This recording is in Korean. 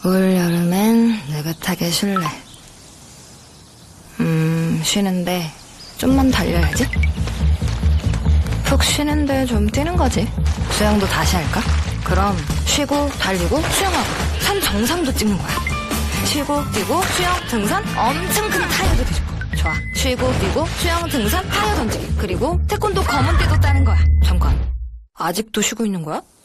올 여름엔 느긋하게 쉴래. 쉬는데 좀만 달려야지. 푹 쉬는데 좀 뛰는 거지. 수영도 다시 할까? 그럼 쉬고 달리고 수영하고 산 정상도 찍는 거야. 쉬고 뛰고 수영 등산 엄청 큰 타이어도 뒤집고. 좋아. 쉬고 뛰고 수영 등산 타이어 던지기. 그리고 태권도 검은띠도 따는 거야. 잠깐, 아직도 쉬고 있는 거야?